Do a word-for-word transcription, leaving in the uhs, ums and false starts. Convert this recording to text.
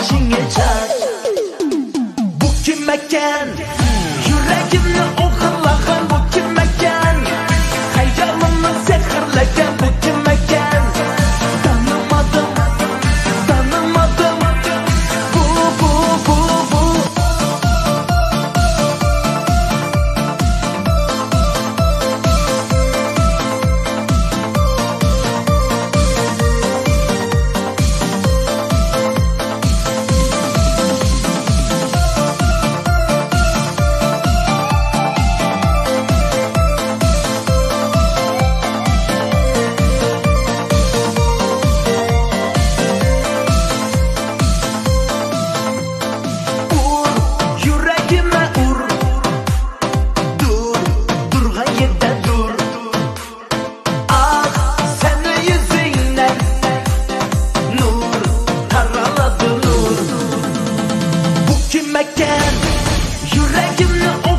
boshingga chaq. Bu kim ekan? Yuragimni o'g'irlagan bu kim ekan? Hayolimni sehrlagan bu kim ekan? Tanımadım, tanımadım. Bu, bu, bu, bu. Kim ekan? Yuragimni